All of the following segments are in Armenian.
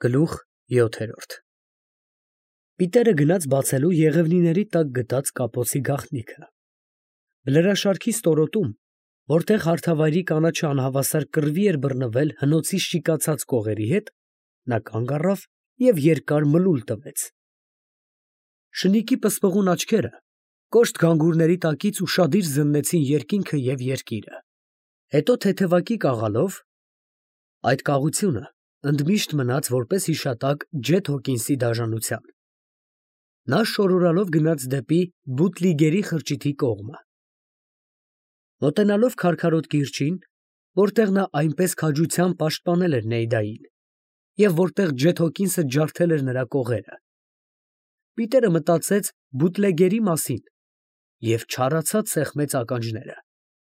Գլուխ 7 Պիտերը գնաց բացելու Եղևնիների տակ գտած կապոցի գաղտնիքը։ Բլրաշարքի ստորոտում, որտեղ հարթավայրի կանաչի անհավասար կռվի էր բռնվել հնոցի շիկացած կողերի հետ, նա կանգ առավ և երկար մլուլ տվեց։ Շնիկի պսպղուն աչքերը կոշտ գանգուրների տակից ուշադիր զննեցին երկինքը և երկիրը։ Հետո թեթևակի կաղալով (այդ կաղությունը ընդմիշտ մնաց որպես հիշատակ Ջեթ Հոքինսի դաժանության) նա շորորալով գնաց դեպի Բութլիգերի խրճիթի կողմը։ Մոտենալով քարքարոտ կիրճին, որտեղ նա այնպես քաջությամբ պաշտպանել էր Նեյդային, և որտեղ Ջեթ Հոքինսը ջարդել էր նրա կողերը, Պիտերը մտածեց բութլեգերի մասին և չարացած սեղմեց ականջները։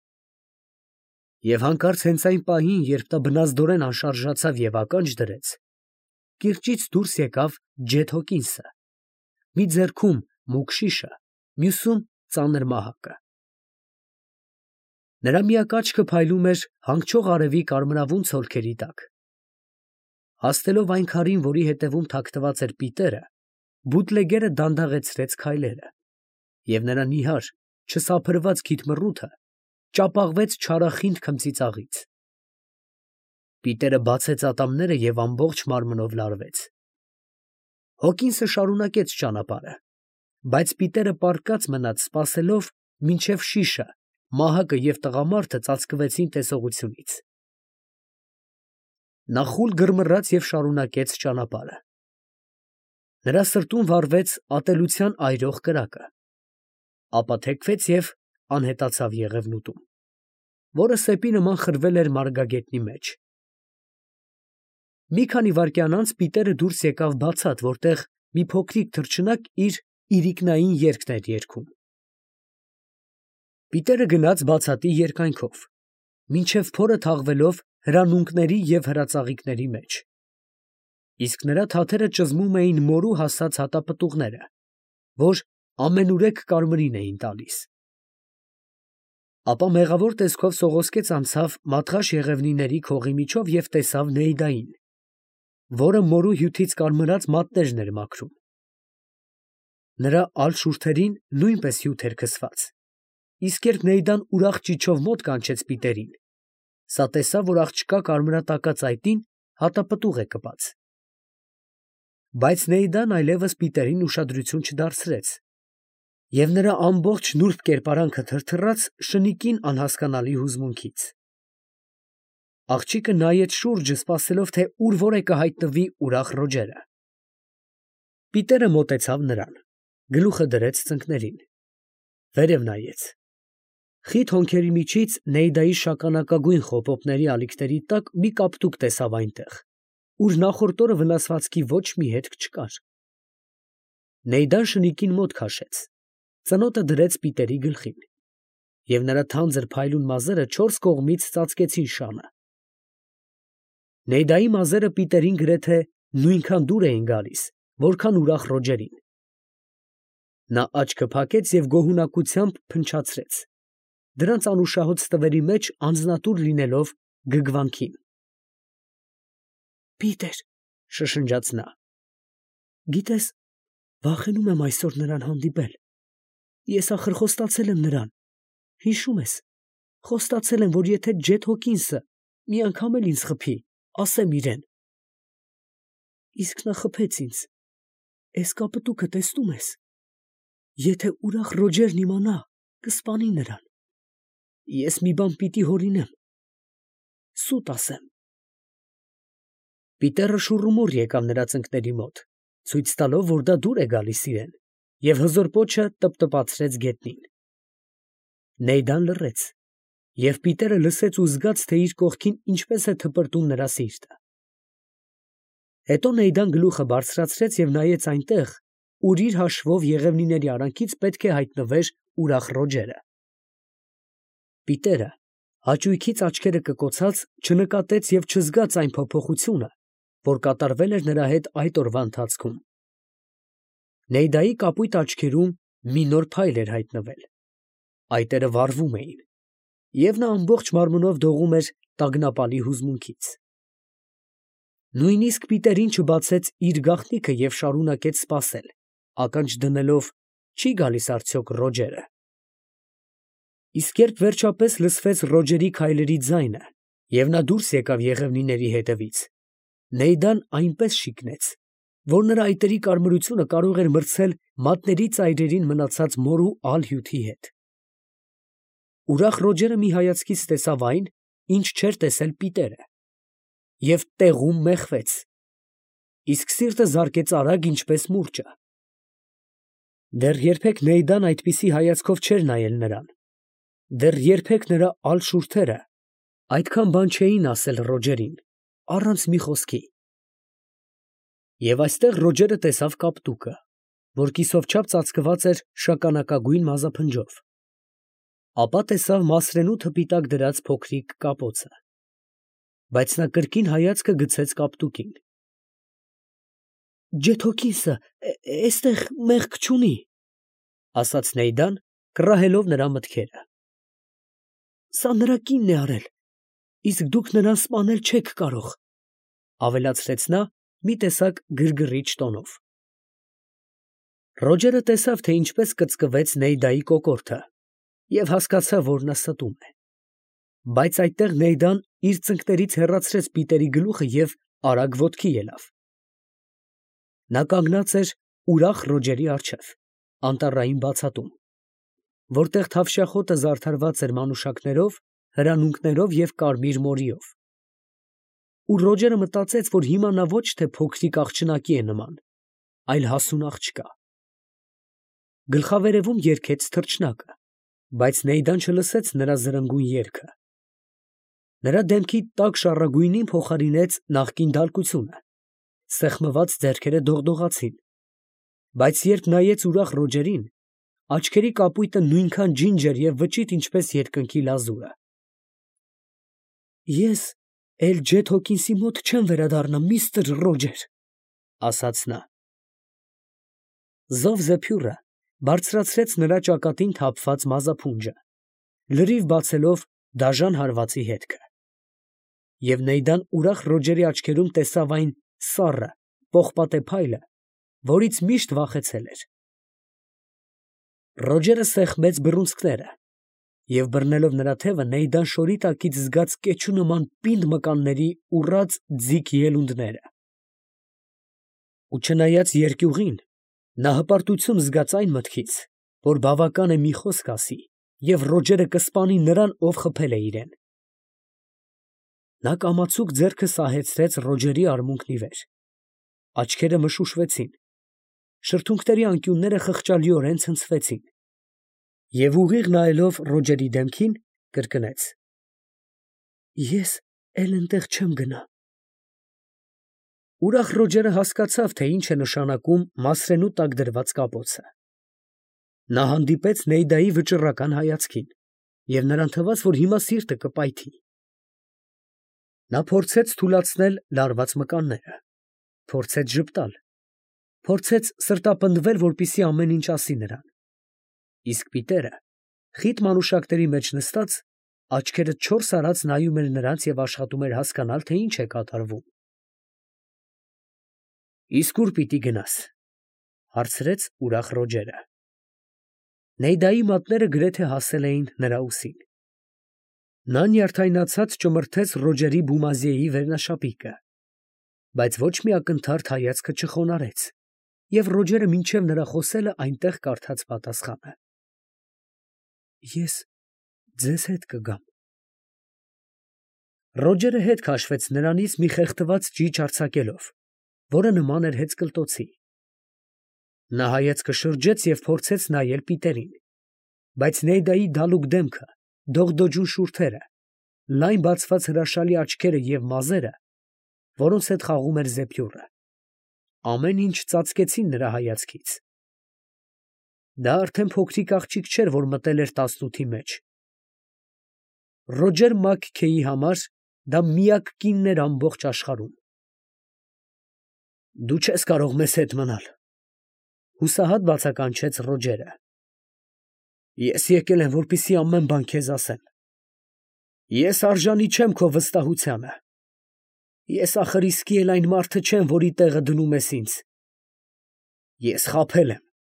Եվ հանկարծ հենց այն պահին, երբ նա բնազդորեն անշարժացավ և ականջ դրեց, կիրճից դուրս եկավ Ջեթ Հոքինսը, մի ձեռքում մուգ շիշը, մյուսում ծանր մահակը։ Նրա միակ աչքը փայլում էր հանգչող արևի կարմրավուն ցոլքերի տակ։ Հասնելով այն քարին, որի հետևում թաքնված էր Պիտերը, բութլեգերը դանդաղեցրեց քայլերը, և նրա նիհար, չսափրված քիթմռութը ճապաղվեց չարախինդ քմծիծաղից։ Պիտերը բացեց ատամները և ամբողջ մարմնով լարվեց։ Հոքինսը շարունակեց ճանապարհը, բայց Պիտերը պառկած մնաց, սպասելով, մինչև շիշը, մահակը և տղամարդը ծածկվեցին տեսողությունից։ Նա խուլ գրմռաց և շարունակեց ճանապարհը։ Նրա սրտում վառվեց ատելության այրող կրակը, ապա թեքվեց և անհետացավ Եղևնուտում, որը սեպի նման խրվել էր մարգագետնի մեջ։ Մի քանի վայրկյան անց Պիտերը դուրս եկավ բացատ, որտեղ մի փոքրիկ թռչնակ իր իրիկնային երգն էր երգում։ Պիտերը գնաց բացատի երկայնքով, մինչև փորը թաղվելով հրանունքների և հրածաղիկների մեջ, իսկ նրա թաթերը ճզմում էին մորու հասած հատապտուղները, որ ամենուրեք կարմիրին էին տալիս։ Ապա մեղավոր տեսքով սողոսկեց անցավ մատղաշ եղևնիների քողի միջով և տեսավ Նեյդային, որը մորու հյութից կարմրած մատներն էր մաքրում։ Նրա ալ շուրթերին նույնպես հյութ էր քսված, իսկ երբ Նեյդան ուրախ ճիչով մոտ կանչեց Պիտերին, սա տեսավ, որ աղջկա կարմրատակած այտին հատապտուղ է կպած։ Բայց Նեյդան այլևս Պիտերին ուշադրություն չդարձրեց, և նրա ամբողջ նուրբ կերպարանքը թրթռաց շնիկին անհասկանալի հուզմունքից։ Աղջիկը նայեց շուրջը, սպասելով, թե ուր որ է կհայտնվի ուրախ Ռոջերը։ Պիտերը մոտեցավ նրան, գլուխը դրեց ծնկներին, վերև նայեց։ Խիտ հոնքերի միջից Նեյդայի շագանակագույն խոպոպների ալիքների տակ մի կապտուկ տեսավ այնտեղ, ուր նախորդ օրը վնասվածքի ոչ մի հետք չկար։ Նեյդան շնիկին մոտ քաշեց, ծնոտը դրեց Պիտերի գլխին, և նրա թանձր փայլուն մազերը չորս կողմից ծածկեցին շանը։ Նեյդայի մազերը Պիտերին գրեթե նույնքան դուր էին գալիս, որքան ուրախ Ռոջերին։ Նա աչքը փակեց և գոհունակությամբ փնչացրեց, դրանց անուշահոտ ստվերի մեջ անձնատուր լինելով գգվանքին։ «Պիտեր», շշնջաց նա, «գիտես, վախենում եմ այսօր նրան հանդիպել։ Ես ախր խոստացել եմ նրան, հիշում ես, խոստացել եմ, որ եթե Ջեթ Հոքինսը մի անգամ էլ ինձ խփի, ասեմ իրեն։ Իսկ նա խփեց ինձ, էս կապտուկը տեսնում ես, եթե ուրախ Ռոջերն իմանա, կսպանի նրան։ Ես մի բան պիտի հորինեմ, սուտ ասեմ»։ Պիտերը շուռումուռ եկավ նրա ծնկների մոտ, ցույց տալով, որ դա դուր է գալիս իրան, և հզոր պոչը տպտպացրեց գետնին։ Նեյդան լռեց, և Պիտերը լսեց ու զգաց, թե իր կողքին ինչպես է թպրտում նրա սիրտը։ Հետո Նեյդան գլուխը բարձրացրեց և նայեց այնտեղ, ուր իր հաշվով եղևնիների արանքից պետք է հայտնվեր ուրախ Ռոջերը։ Պիտերը, հաճույքից աչքերը կկոցած, չնկատեց և չզգաց այն փոփոխությունը, որ կատարվել էր նրա հետ այդ օրվա ընթացքում։ Նեյդայի կապույտ աչքերում մի նոր փայլ էր հայտնվել, այտերը վառվում էին, և նա ամբողջ մարմնով դողում էր տագնապալի հուզմունքից։ Նույնիսկ Պիտերին չբացեց իր գաղտնիքը և շարունակեց սպասել, ականջ դնելով չի գալիս արդյոք Ռոջերը։ Իսկ երբ վերջապես լսվեց Ռոջերի քայլերի ձայնը, և նա դուրս եկավ եղևնիների հետևից, Նեյդան այնպես շիկնեց, որ նրա այտերի կարմրությունը կարող էր մրցել մատների ծայրերին մնացած մորու ալհյութի հետ։ Ուրախ Ռոջերը մի հայացքից տեսավ այն, ինչ չէր տեսել Պիտերը, և տեղում մեխվեց, իսկ սիրտը զարկեց արագ, ինչպես մուրճը։ Դեռ երբեք Նեյդան այդպիսի հայացքով չէր նայել նրան, դեռ երբեք նրա ալ շուրթերը այդքան բան չէին ասել Ռոջերին, առանց մի խոսքի։ Եվ այստեղ Ռոջերը տեսավ կապտուկը, որ կիսով չափ ծածկված էր շագանակագույն մազափնջով, ապա տեսավ Մասրենու թփի տակ դրած փոքրիկ կապոցը, բայց նա կրկին հայացքը գցեց կապտուկին։ «Ջեթոքինսը էստեղ մեղք չունի», ֊ ասաց Նեյդան, կռահելով նրա մտքերը։ «Սա նրա կինն է արել, իսկ դուք նրան սպանել չեք կարող», ֊ ավելացրեց նա մի տեսակ գրգռիչ տոնով։ Ռոջերը տեսավ, թե ինչպես կծկվեց Նեյդայի կոկորդը, և հասկացավ, որ նա ստում է։ Բայց այդտեղ Նեյդան իր ծնկներից հեռացրեց Պիտերի գլուխը և արագ ոտքի ելավ։ Նա կանգնած էր ուրախ Ռոջերի առջև, անտառային բացատում, որտեղ թավշյա խոտը զարդարված էր մանուշակներով, հրանունքներով և կարմիր մորիով։ Ու Ռոջերը մտածեց, որ հիմա նա ոչ թե փոքրիկ աղջնակի է նման, այլ հասուն աղջկա։ Գլխավերևում երգեց թռչնակը, բայց Նեյդան չլսեց նրա զրնգուն երգը։ Նրա դեմքի տաք շառագույնին փոխարինեց նախկին դալկությունը, սեղմված ձեռքերը դողդողացին, բայց երբ նայեց ուրախ Ռոջերին, աչքերի կապույտը նույնքան ջինջ էր և վճիտ, ինչպես երկնքի լազուրը։ «Ես էլ Ջեթոքինսի մոտ չեմ վերադառնա, միստր Ռոջեր», ֊ ասաց նա։ Զով զեփյուռը բարձրացրեց նրա ճակատին թափված մազափունջը, լրիվ բացելով դաժան հարվածի հետքը։ Եվ Նեյդան ուրախ Ռոջերի աչքերում տեսավ այն սառը, պողպատե փայլը, որից միշտ վախեցել էր։ Ռոջերը սեղմեց բռունցքները, և բռնելով նրա թևը, Նեյդան շորի տակից զգաց կեչու նման պինդ մկանների ուռած ձիգ ելունդները։ Ու չնայած երկյուղին, նա հպարտություն զգաց այն մտքից, որ բավական է մի խոսք ասի, և Ռոջերը կսպանի նրան, ով խփել է իրեն։ Նա կամացուկ ձեռքը սահեցրեց Ռոջերի արմունկն ի վեր, աչքերը մշուշվեցին, շրթունքների անկյունները խղճալիորեն ցնցվեցին, և ուղիղ նայելով Ռոջերի դեմքին, կրկնեց. «Ես էլ էնտեղ չեմ գնա»։ Ուրախ Ռոջերը հասկացավ, թե ինչ է նշանակում Մասրենու տակ դրված կապոցը։ Նա հանդիպեց Նեյդայի վճռական հայացքին, և նրան թվաց, որ հիմա սիրտը կպայթի։ Նա փորձեց թուլացնել լարված մկանները, փորձեց ժպտալ, փորձեց սրտապնդվել, որպեսզի ամեն ինչ ասի նրան։ Իսկ Պիտերը, խիտ մանուշակների մեջ նստած, աչքերը չորս արած նայում էր նրանց և աշխատում էր հասկանալ, թե ինչ է կատարվում։ «Իսկ ո՞ւր պիտի գնաս, ֊ հարցրեց ուրախ Ռոջերը։ Նեյդայի մատները գրեթե հասել էին նրա ուսին։ Նա նյարդայնացած ճմրթեց Ռոջերի բումազեի վերնաշապիկը, բայց ոչ մի ակնթարթ հայացքը չխոնարհեց, և Ռոջերը մինչև նրա խոսելը այնտեղ կարդաց պատասխանը. «Ես ձեզ հետ կգամ»։ Ռոջերը հետ քաշվեց նրանից մի խեղդված ճիչ արձակելով, որը նման էր հեծկլտոցի։ Նա հայացքը շրջեց և փորձեց նայել Պիտերին, բայց Նեյդայի դալուկ դեմքը, դողդոջուն շուրթերը, լայն բացված հրաշալի աչքերը և մազերը, որոնց հետ խաղում էր զեփյուռը, ամեն ինչ ծածկեցին նրա հայացքից։ Դա արդեն փոքրիկ աղջիկ չէր, որ մտել էր 18-ի մեջ։ Ռոջեր Մաքքեյի համար դա միակ կինն էր ամբողջ աշխարհում։ «Դու չես կարող մեզ հետ մնալ, ֊ հուսահատ բացականչեց Ռոջերը։ Ես եկել եմ, որպեսզի ամեն բան քեզ ասեմ։ Ես արժանի չեմ քո վստահությանը։ Ես ախր իսկի էլ այն մարդը չեմ, որի տեղը դնում ես ինձ։ Ես խաբել եմ։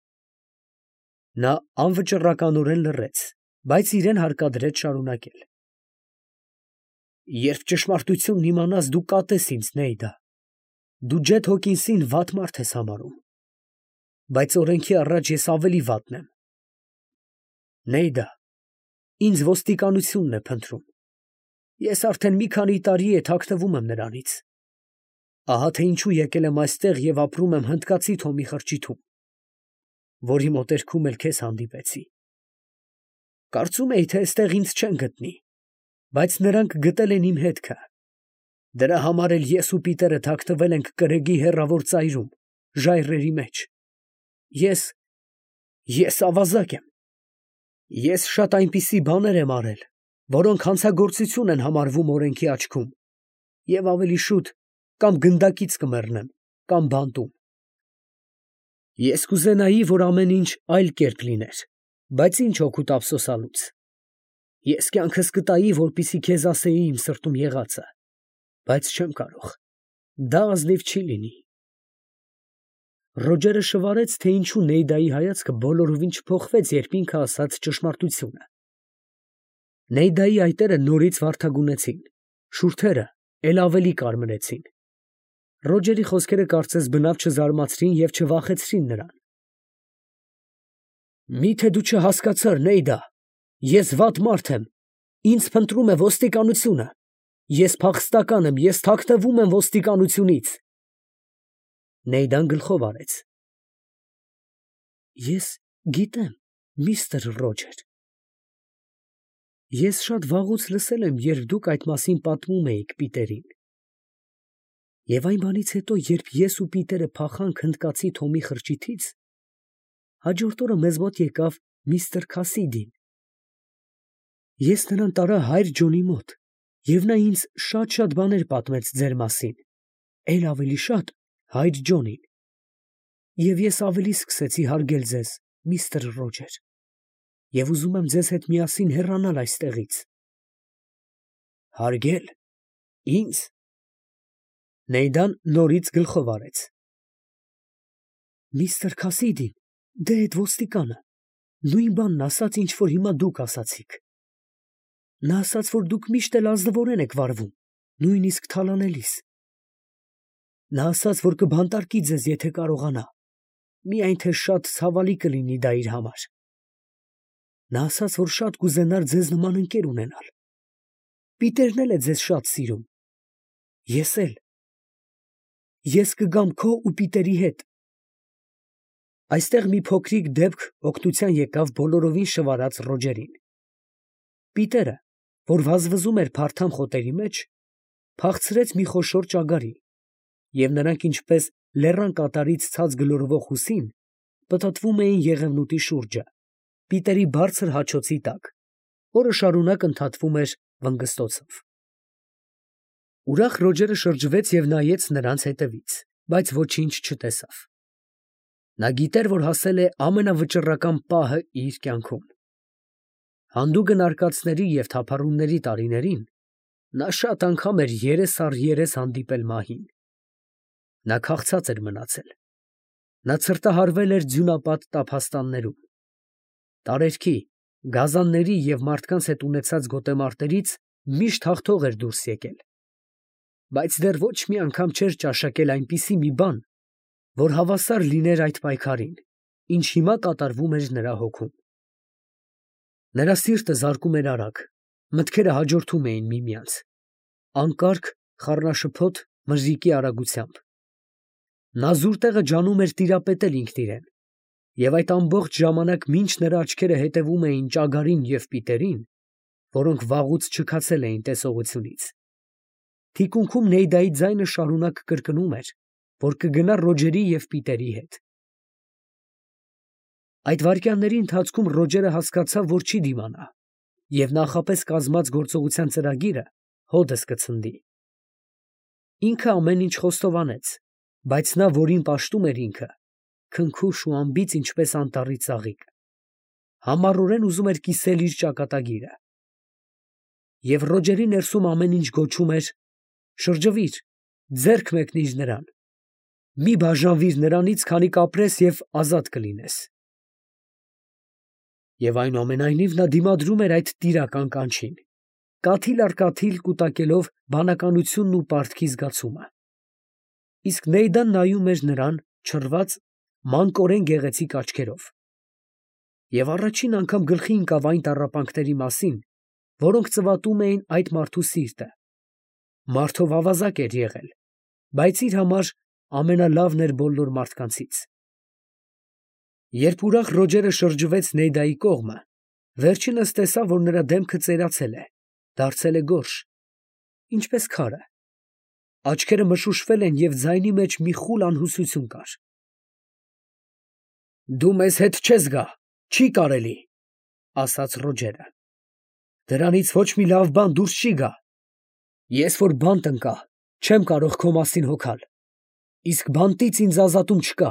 Նա անվճռականորեն լռեց, բայց իրեն հարկադրեց շարունակել։ Երբ ճշմարտությունն իմանաս, դու կատես ինձ, Նեյդա։ Դու Ջեթ Հոքինսին վատ մարդ ես համարում, բայց օրենքի առաջ ես ավելի վատն եմ։ Նեյդա, ինձ ոստիկանությունն է փնտրում։ Ես արդեն մի քանի տարի է թաքնվում եմ նրանից։ Ահա թե ինչու եկել եմ այստեղ և ապրում եմ հնդկացի Թոմի խրճիթում, որի մոտերքում էլ քեզ հանդիպեցի։ Կարծում էի, թե այստեղ ինձ չեն գտնի, բայց նրանք գտել են իմ հետքը։ Դրա համար էլ ես ու Պիտերը թաքնվել ենք կրեգի հեռավոր ծայրում, ժայռերի մեջ։ Ես ավազակ եմ։ Ես շատ այնպիսի բաներ եմ արել, որոնք հանցագործություն են համարվում օրենքի աչքում, և ավելի շուտ կամ գնդակից կմեռնեմ, կամ բանտում։ Ես կուզենայի, որ ամեն ինչ այլ կերպ լիներ, բայց ինչ օգուտ ափսոսանուց։ Ես կյանքս կտայի, որպեսզի քեզ ասեի իմ սրտում եղածը, բայց չեմ կարող։ Դա ազնիվ չի լինի։ Ռոջերը շվարեց, թե ինչու Նեյդայի հայացքը բոլորովին չփոխվեց, երբ ինքը ասաց ճշմարտությունը։ Նեյդայի այտերը նորից վարդագունեցին, շուրթերը էլ ավելի կարմրեցին։ Ռոջերի խոսքերը կարծես բնավ չզարմացրին և չվախեցրին նրան։ Մի՞թե դու չհասկացար, Նեյդա, ես վատ մարդ եմ, ինձ փնտրում է ոստիկանությունը, ես փախստական եմ, ես թաքնվում եմ ոստիկանությունից։ Նեյդան գլխով արեց։ Ես գիտեմ, միստր Ռոջեր։ Ես շատ վաղուց լսել եմ, երբ դուք այդ մասին պատմում էիք Պիտերին։ Եվ այն բանից հետո, երբ ես ու Պիտերը փախանք հնդկացի Թոմի խրճիթից, հաջորդ օրը մեզ մոտ եկավ միստր Քասիդին։ Ես նրան տարա հայր Ջոնի մոտ, և նա ինձ շատ բաներ պատմեց ձեր մասին, էլ ավելի շատ հայր Ջոնին։ Եվ ես ավելի սկսեցի հարգել ձեզ, միստր Ռոջեր, և ուզում եմ ձեզ հետ միասին հեռանալ այստեղից։ Հարգել։ Ինձ։ Նեյդան նորից գլխով արեց։ Միստր Քասիդին, դե այդ ոստիկանը, նույն բանն ասաց, ինչ որ հիմա դուք ասացիք։ Նա ասաց, որ դուք միշտ էլ ազնվորեն եք վարվում, նույնիսկ թալանելիս։ Նա ասաց, որ կբանտարկի ձեզ, եթե կարողանա, միայն թե շատ ցավալի կլինի դա իր համար։ Նա ասաց, որ շատ կուզենար ձեզ նման ընկեր ունենալ։ Պիտերն էլ է ձեզ շատ սիրում։ Ես էլ։ Ես կգամ քո ու Պիտերի հետ։ Այստեղ մի փոքրիկ դեպք օգնության եկավ բոլորովին շվարած Ռոջերին։ Պիտերը, որ վազվզում էր փարթամ խոտերի մեջ, փախցրեց մի խոշոր ճագարի, և նրանք ինչպես լեռան կատարից ցած գլորվող հուսին, պտտվում էին Եղևնուտի շուրջը, Պիտերի բարձր հաչոցի տակ, որը շարունակ ընդհատվում էր վնգստոցով։ Ուրախ Ռոջերը շրջվեց և նայեց նրանց հետևից, բայց ոչինչ չտեսավ։ Նա գիտեր, որ հասել է ամենավճռական պահը իր կյանքում։ Հանդուգն արկածների և թափառումների տարիներին նա շատ անգամ էր երես առ երես հանդիպել մահին։ Նա քաղցած էր մնացել։ Նա ցրտահարվել էր ձյունապատ տափաստաններում։ Տարերքի, գազանների և մարդկանց հետ ունեցած գոտեմարտերից միշտ հաղթող էր դուրս եկել։ Բայց դեռ ոչ մի անգամ չէր ճաշակել այնպիսի մի բան, որ հավասար լիներ այդ պայքարին, ինչ հիմա կատարվում էր նրա հոգում։ Նրա սիրտը զարկում էր արագ, մտքերը հաջորդում էին միմյանց, անկարգ, խառնաշփոթ մրրիկի արագությամբ։ Նա զուր տեղը ջանում էր տիրապետել ինքն իրեն, և այդ ամբողջ ժամանակ, մինչ նրա աչքերը հետևում էին ճագարին և Պիտերին, որոնք վաղուց չքացել էին տեսողությունից, թիկունքում Նեյդայի ձայնը շարունակ կրկնում էր, որ կգնա Ռոջերի և Պիտերի հետ։ Այդ վայրկյանների ընթացքում Ռոջերը հասկացավ, որ չի դիմանա, և նախապես կազմած գործողության ծրագիրը հօդս կցնդի։ Ինքը ամեն ինչ խոստովանեց, բայց նա, որին պաշտում էր ինքը, քնքուշ ու անբիծ ինչպես անտառի ծաղիկ, համառորեն ուզում էր կիսել իր ճակատագիրը։ Եվ Ռոջերի ներսում ամեն ինչ գոչում էր. շրջվիր, ձեռք մեկնիր նրան, մի բաժանվիր նրանից, քանի կապրես և ազատ կլինես։ Եվ այնուամենայնիվ նա դիմադրում էր այդ տիրական կանչին, կաթիլ առ կաթիլ կուտակելով բանականությունն ու պարտքի զգացումը։ Իսկ Նեյդան նայում էր նրան չռված, մանկորեն գեղեցիկ աչքերով։ Եվ առաջին անգամ գլխի ընկավ այն տառապանքների մասին, որոնք ծվատում էին այդ մարդու սիրտը։ Մարդով ավազակ էր եղել, բայց իր համար ամենալավն էր բոլոր մարդկանցից։ Երբ ուրախ Ռոջերը շրջվեց Նեյդայի կողմը, վերջինս տեսավ, որ նրա դեմքը ծերացել է, դարձել է գորշ, ինչպես քարը։ Աչքերը մշուշվել են և ձայնի մեջ մի խուլ անհուսություն կար։ «Դու մեզ հետ չես գա, չի կարելի», ֊ ասաց Ռոջերը։ «Դրանից ոչ մի լավ բան դուրս չի գա։ Ես որ բանտ ընկա, չեմ կարող քո մասին հոգալ, իսկ բանտից ինձ ազատում չկա»։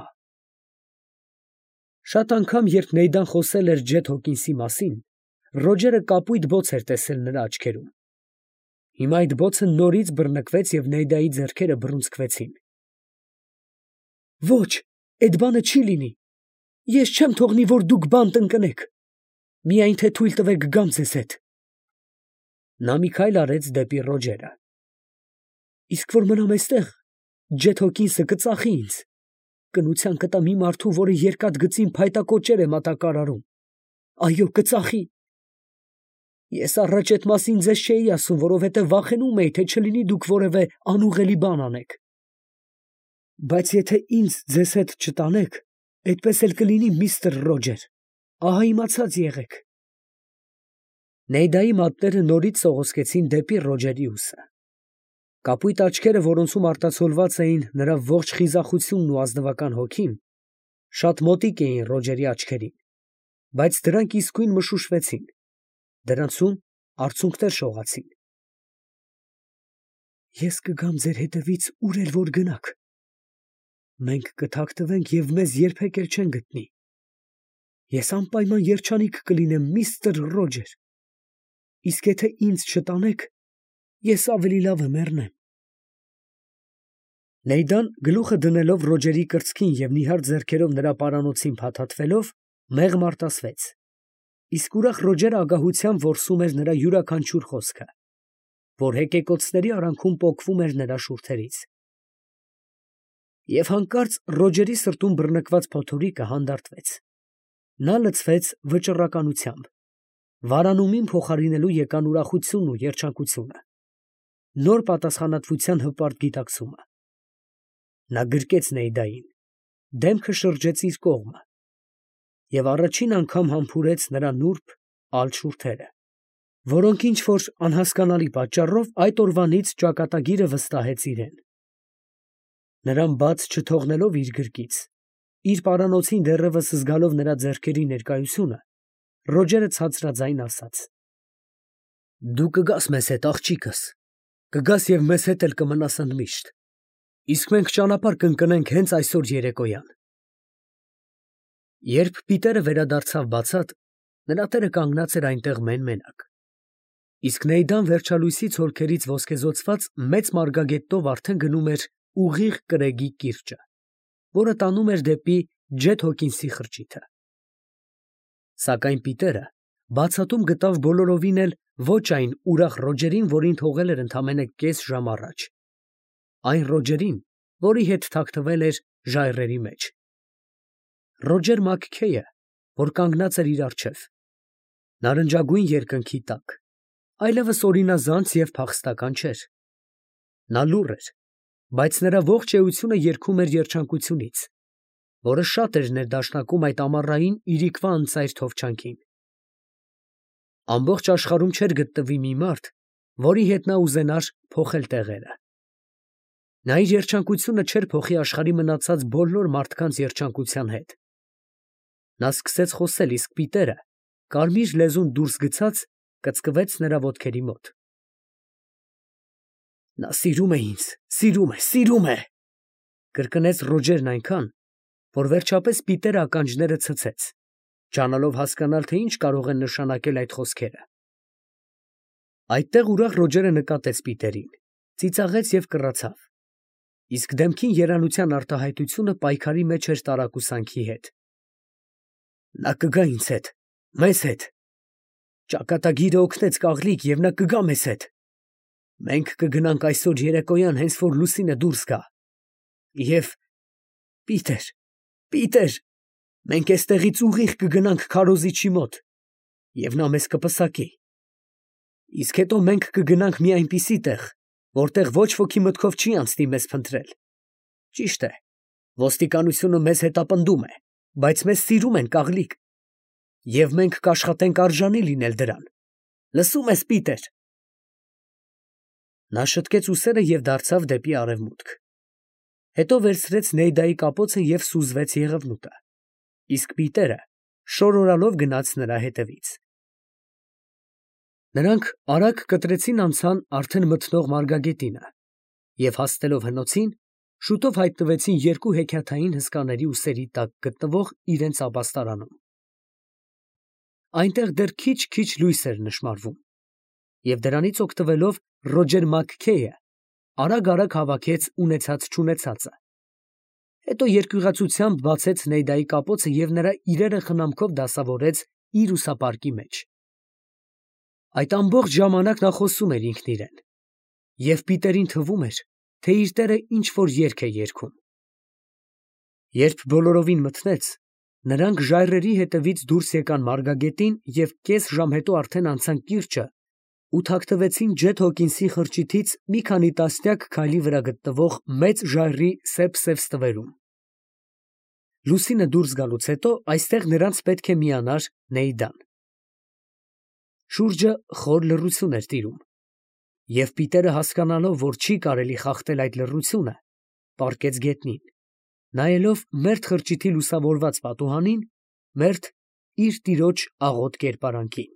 Շատ անգամ, երբ Նեյդան խոսել էր Ջեթ Հոքինսի մասին, Ռոջերը կապույտ բոց էր տեսել նրա աչքերում։ Հիմա այդ բոցը նորից բռնկվեց և Նեյդայի ձեռքերը բռունցքվեցին։ «Ոչ, այդ բանը չի լինի։ Ես չեմ թողնի, որ դուք բանտ ընկնեք։ Միայն թե թույլ տվեք գամ ձեզ հետ»։ Նա մի քայլ արեց դեպի Ռոջերը։ «Իսկ որ մնամ այստեղ, Ջեթ Հոքինսը կծախի ինձ, կնության կտա մի մարդու, որը երկաթգծին փայտակոճեր է մատակարարում։ Այո, կծախի։ Ես առաջ այդ մասին ձեզ չէի ասում, որովհետև վախենում էի, թե չլինի դուք որևէ անուղղելի բան անեք։ Բայց եթե ինձ ձեզ հետ չտանեք, այդպես էլ կլինի, միստր Ռոջեր, ահա իմացած եղեք»։ Նեյդայի մատները նորից սողոսկեցին դեպի Ռոջերի ուսը։ Կապույտ աչքերը, որոնցում արտացոլված էին նրա ողջ խիզախությունն ու ազնվական հոգին, շատ մոտիկ էին Ռոջերի աչքերին, բայց դրանք իսկույն մշուշվեցին, դրանցում արցունքներ շողացին։ «Ես կգամ ձեր հետևից ուր էլ որ գնաք։ Մենք կթաքնվենք և մեզ երբեք էլ չեն գտնի։ Ես անպայման երջանիկ կլինեմ, միստր Ռոջեր, իսկ եթե ինձ չտանեք, ես ավելի լավ է մեռնեմ»։ Նեյդան, գլուխը դնելով Ռոջերի կրծքին և նիհար ձեռքերով նրա պարանոցին փաթաթվելով, մեղմ արտասվեց, իսկ ուրախ Ռոջերը ագահությամբ որսում էր նրա յուրաքանչյուր խոսքը, որ հեկեկոցների արանքում պոկվում էր նրա շուրթերից։ Եվ հանկարծ Ռոջերի սրտում բռնկված փոթորիկը հանդարտվեց։ Նա լցվեց վճռականությամբ, վարանումին փոխարինելու եկան ուրախությունն ու երջանկությունը, նոր պատասխանատվության հպարտ գիտակցումը։ Նա գրկեց Նեյդային, դեմքը շրջեց իր կողմը և առաջին անգամ համբուրեց նրա նուրբ ալ շուրթերը, որոնք ինչ֊որ անհասկանալի պատճառով այդ օրվանից ճակատագիրը վստահեց իրեն։ Նրան բաց չթողնելով իր գրկից, իր պարանոցին դեռևս զգալով նրա ձեռքերի ներկայությունը, Ռոջերը ցածրաձայն ասաց. «Դու կգաս մեզ հետ, աղջիկս, կգաս և մեզ հետ էլ կմնաս ընդմիշտ, իսկ մենք ճանապարհ կընկնենք հենց այսօր երեկոյան»։ Երբ Պիտերը վերադարձավ բացատ, նրա տերը կանգնած էր այնտեղ մեն֊մենակ, իսկ Նեյդան վերջալույսի ցոլքերից ոսկեզօծված մեծ մարգագետնով արդեն գնում էր ուղիղ կրեգի կիրճը, որը տանում էր դեպի Ջեթ Հոքինսի խրճիթը։ Սակայն Պիտերը բացատում գտավ բոլորովին էլ ոչ այն ուրախ Ռոջերին, որին թողել էր ընդամենը կես ժամ առաջ, այն Ռոջերին, որի հետ թաքնվել էր ժայռերի մեջ։ Ռոջեր Մաքքեյը, որ կանգնած էր իր առջև, նարնջագույն երկնքի տակ, այլևս օրինազանց և փախստական չէր։ Նա լուռ էր, բայց նրա ողջ էությունը երգում էր երջանկությունից, որը շատ էր ներդաշնակում այդ ամառային իրիկվա անծայր թովչանքին։ Ամբողջ աշխարհում չէր գտնվի մի մարդ, որի հետ նա ուզենար փոխել տեղերը։ Նա իր երջանկությունը չէր փոխի աշխարհի մնացած բոլոր մարդկանց երջանկության հետ։ Նա սկսեց խոսել, իսկ Պիտերը, կարմիր լեզուն դուրս գցած, կծկվեց նրա ոտքերի մոտ։ «Նա սիրում է ինձ, սիրում է», կրկնեց Ռոջերն այնքան, որ վերջապես Պիտերը ականջները ցցեց, ջանալով հասկանալ, թե ինչ կարող են նշանակել այդ խոսքերը։ Այդտեղ ուրախ Ռոջերը նկատեց Պիտերին ծիծաղեց եւ կռացավ։ Իսկ դեմքին երանության արտահայտությունը պայքարի մեջ էր տարակուսանքի հետ։ Նա կգա ինձ հետ, մեզ հետ։ Ճակատագիրը օգնեց Կաղլիկ եւ նա կգա մեզ հետ։ Մենք կգնանք այսօր երեկոյան հենց որ լուսինը դուրս գա։ Եվ Պիտեր, մենք էստեղից ուղիղ կգնանք քարոզիչի մոտ եւ նա մեզ կպսակի։ Իսկ հետո մենք կգնանք մի այնպիսի տեղ, որտեղ ոչ ոքի մտքով չի անցնի մեզ փնտրել։ Ճիշտ է, ոստիկանությունը մեզ հետապնդում է, բայց մեզ սիրում են Կաղլիկ։ Եվ մենք կաշխատենք արժանի լինել դրան։ Լսում ես, Պիտեր։ Նա շտկեց ուսերը և դարձավ դեպի արևմուտք։ Հետո վերցրեց Նեյդայի կապոցը և սուզվեց եղևնուտը, իսկ Պիտերը շորորալով գնաց նրա հետևից։ Նրանք արագ կտրեցին անցան արդեն մթնող մարգագետինը և հասնելով հնոցին, շուտով հայտնվեցին երկու հեքիաթային հսկաների ուսերի տակ գտնվող իրենց ապաստարանում։ Այնտեղ դեռ քիչ-քիչ լույս էր նշմարվում, և դրանից օգտվելով Ռոջեր Մաքքեյը արագ հավաքեց ունեցած֊չունեցածը։ Հետո երկյուղացությամբ բացեց Նեյդայի կապոցը և նրա իրերը խնամքով դասավորեց իր ուսապարկի մեջ։ Այդ ամբողջ ժամանակ նա խոսում էր ինքն իրեն, և Պիտերին թվում էր, թե իր տերը ինչ֊որ երգ է երգում։ Երբ բոլորովին մթնեց, նրանք ժայռերի հետևից դուրս եկան մարգագետին և կես ժամ հետո արդեն անցան կիրճը ու թաքնվեցին Ջեթ Հոքինսի խրճիթից մի քանի տասնյակ քայլի վրա գտնվող մեծ ժայռի սեպսև ստվերում։ Լուսինը դուրս գալուց հետո այստեղ նրանց պետք է միանար Նեյդան։ Շուրջը խոր լռություն էր տիրում, և Պիտերը հասկանալով, որ չի կարելի խախտել այդ լռությունը, պառկեց գետնին, նայելով մերթ խրճիթի լուսավորված պատուհանին, մերթ իր տիրոջ աղոտ կերպարանքին։